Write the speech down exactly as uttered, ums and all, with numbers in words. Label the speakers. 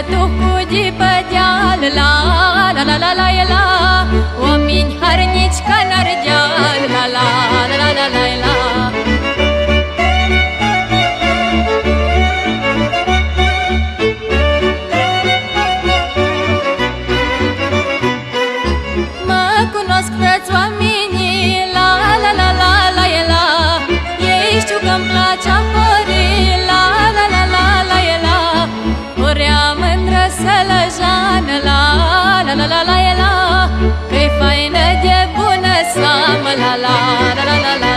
Speaker 1: tu fugi pe deal, la la la la la la. Oameni harnici ca n-ardeal, la la la la la la la. Mă cunosc toți oamenii, la la la la la la. Ei știu că-mi place apării, la la la la la la. Urea mândră sălăjană, la la la la la la. Că-i faină de bună seamă, la la la la la la.